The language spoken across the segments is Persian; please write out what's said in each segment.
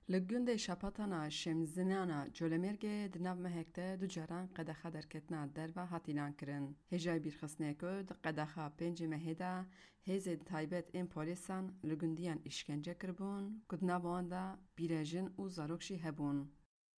لگند شپاتانا شمزنانا جولمرگه دناو مهکته دو جران قدخه درکتنا در و هاتیلان کرن. هجای بیرخصنه کد قدخه پنج مهدا هزید تایبت این پولیسان لگندیان اشکنجه کربون کدنا باندا بیرجن و زاروکشی هبون.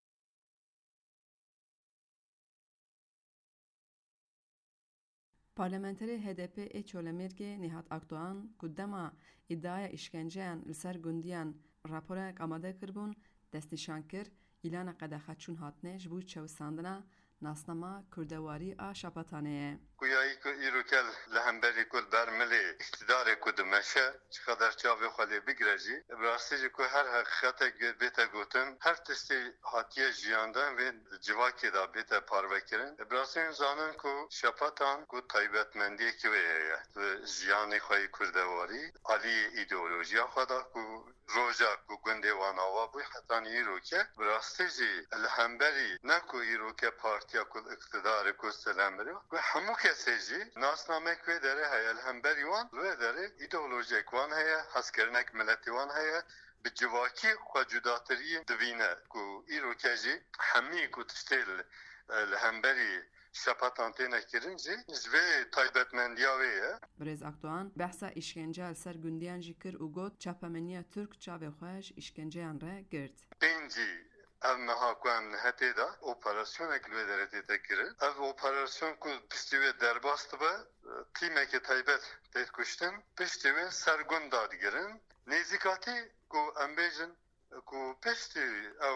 پارلمانتری HDP چولمرگه نهاد اکتوان قدما ادعای اشکنجهان لسر گندیان راپورک آماده کربون دستنشان کر ایلان قدخه چون هاتنه جبو چوساندنا ناسنما کردواری شپاتانه. گویایی که ایروکل لهمبری کل برملی اقتدار کدومشه چقدر چاوی خالی بگرجی براستی که هر حقیقت بیت گوتن هر تستی حاتیه جیاندن و جواکی دا بیت پارو کرن براستی زانن که شپاتان که طایبتمندی که ویه جیانی خواهی کردواری علی ایدئولوژیا خدا که روژا که گنده واناوا بوی حتی ایروکه براستی جی لهمبری نکو ایروکه پارتیا کل اقتدار که سلمبری و همو کسی جی ناسنامه که داره هیا الهمبری وان و داره ایدئولوژیک وان هیا حسکرنک ملتی وان هیا به جواکی خوا جداتری دوینه که ایرو که جی همی که تشتیل الهمبری شپاتان تینه کرن جی جوه تایبتمندیاویه. برز اکتوان بحثا اشکنجه سر گندیان جی کر و گوت چاپمنیا ترک چاوه خوش اشکنجه ان را گرد. پینجی امها کوام نهته دا اپراسیون اکلوی درتی تکره او اپراسیون کو پشتیوی درباست با تیمه که تایبت تید کشتن پشتیوی سرگون دادگرن نیزیکاتی کو امبیجن کو پشتیوی او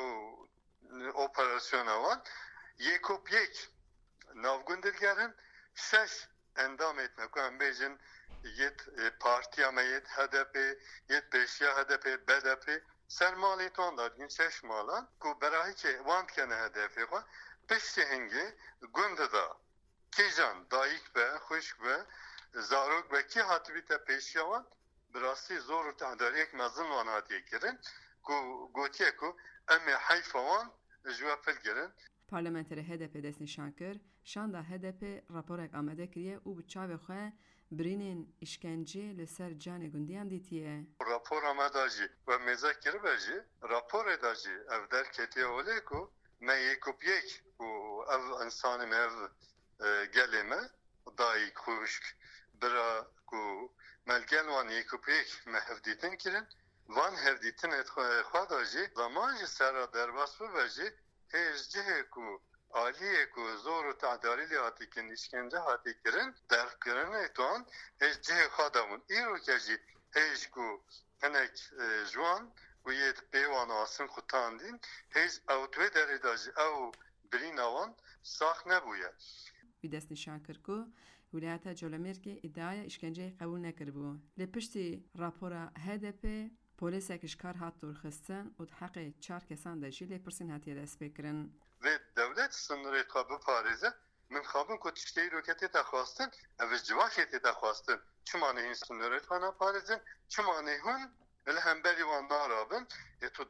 اپراسیون اوان یکوب یک نافگندلگرن شش اندام etme ku امبیجن یت پارتی اما یت HDP یت پیشیا HDP BDP سرمالی تون دادگین شش مالان که برای که واند کنه هدفی خوا پشت هنگی گنده دا کیجان دایک به خوشک به زاروک به کی حتی بیتا پیشی وان براستی زور و تحداری یک مزن وان حتی کرن که گوتیه که امی حیف وان جوا پل گرن. پارلمانتری HDP دست نشان کر شاندا HDP راپورک آمده کریه او بچاو خواه برینین اشکنجه لسر جان گندیان دیتیه. راپور آمده جی و مذاکره بجی راپور داجی او در کتیه اوله که من یکوب یک و او انسان او گلمه دایی خوشک برا که ملگل وان یکوب یک مهفدیتن کرن وان هفدیتن خواه داجی زمان جی سر درباس بجی هیچ جه که عالیه که زور و تعداری لیاتی که نشکنجه هاتی کرن درک کرن ایتوان هیچ جه خادمون ایرو که جی هیچ که هنک جوان و یه پیوان آسن خودتاندین هیچ اوتوی داری داجی او برین آوان ساخ نبوید. وی دست نشان کرد که ولایت جولمرگه ادعای اشکنجه قبول نکرد لپشتی راپورا HDP پولیسک اشکار هات دورخستن و حق 4 کسان داشتی لپرسین هاتی دست بکرن. و دولت سنوری خواب پاریزه من خوابم که تشتی روکتی تخواستن او جواخی تخواستن چمانه این سنوری خانه پاریزن چمانه هون الهمبری وان نارابن تو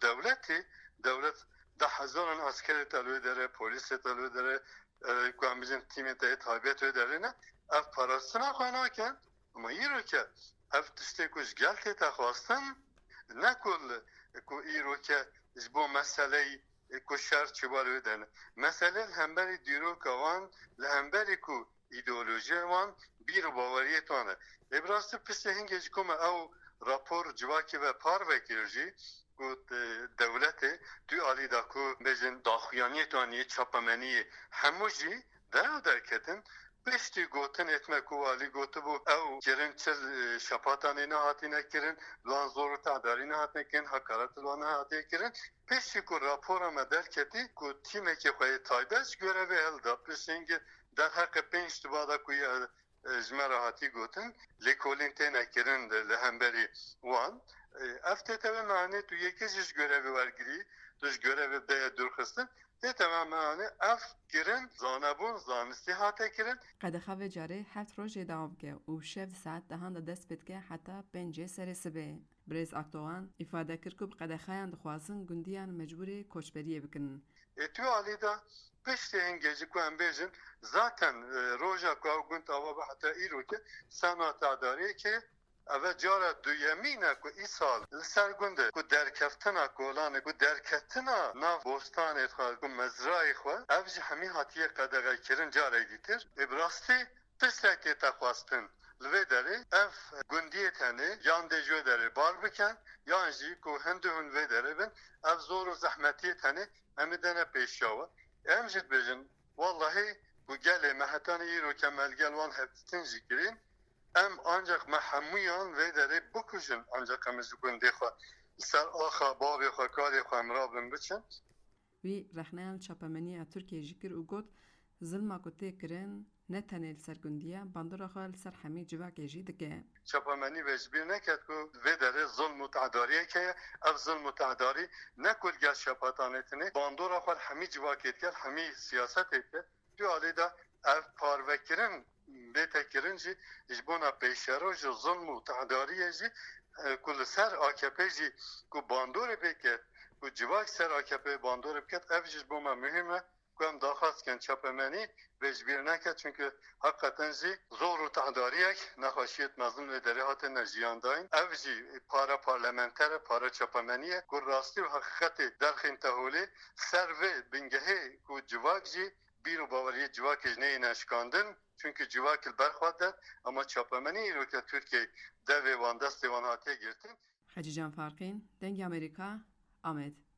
دولت 10,000 عسکر تلوی داره پولیس تلوی داره که بیزن تیم تایبیت داره نه اف پاراستنا خانه کن اما این رو که اف تشتی کش گلتی تخواستن نکل که این رو که جبو مسئله که شرط چوبار بدن مسئله همبری دیرو که وان لهمبری که ایدئولوژی وان بیر باوریه توانه ابراسته پس هنگیج کم او راپور جواکی و پار وکیرجی که دولت توی آلی دا که بجن داخویانی توانیه چاپمنی هموجی در کتن پشتی گوتن اتمه که والی گوته بو او کرن چل شپاتانی نه هاتی نکرن لان زور و تعداری نه هاتی نکرن حکارت لان هاتی کرن پشتی که راپور آمه در کتی که تیمه که خواهی تایبش گره و هل دا پشتی اینگه در حق 5 بادا که جمعه هاتی گوتن لیکولین تی نکرن لهمبری وان افته تبه معنی تو یکیش گره ورگیری توش گره ده درخستن ده تمام معنی اف کرن زانبون زانستی هاته کرن قدخه و جاره 7 روز دوام که و شب ساعت دهان دست بید که حتی 5 سر سبه برز اکتوان افاده کرد که قدخه اند خوازن گندیان مجبوری کوچبریه بکنن تو علی دا پشت هنگیجی که هم بیجن zaten روژا که او گند آوا به حتی ایرو که سنات داره که اوه جارا دویمینه که ای سال لسر گنده که درکفتنا کولانه که درکتنا ناف بوستان خواه که مزرعی خواه او جی همی حتیه قدقه کرن جاره دیتر ابراستی تسرکی تخواستن لوی داره اف گندیه تنه یان دجوه داره بار بکن یان جی که هنده هنوی داره بن اف زور و زحمتی تنه امیدنه پیشاوه ام جد بجن والله bu gele mehetane yiro kemel gelvan heptin jikirin em ancak mehamuyan ve dere bukujun ancak emizukun dekha ser axa babi xa kari xa emrabın biçin وی رخنان چاپمنی ترکیه جکر و گوت ظلما کو تکرن نه تنه سرگندیه باندورا خال سر همی جواکه جی دکه çapameni vecbir neket ku ve dere zulm تعداریه که ev zulm تعداری nekul gel şapatanetini bandora xal hemi civaket gel hemi siyaset etke diyor ali da ev parvekirin betekirin ji jbona peşero ji zulm تعداریه ji kul ser AKP ji ku bandore beket ku civak ser AKP bandore beket ev ji boma mühime Kuam daxwazken çapemenî vecbir neke çünkü hakikaten jî zor û tehdariek nexweşiyet mezin ve derê hatine jiyan dayîn. Ev jî para parlamenter, para çapemeniye ku rastî û heqîqetê derxên teholê ser vê bingehê ku civak jî bîr û baweriyê civakê ji neyê neşkandin çünkü civak li berxwe de ama çapemenî îroke Tirkiye devê wan destê wan hatiye girtin. Hacı Can Farkîn, Dengê Amerîka, Amed.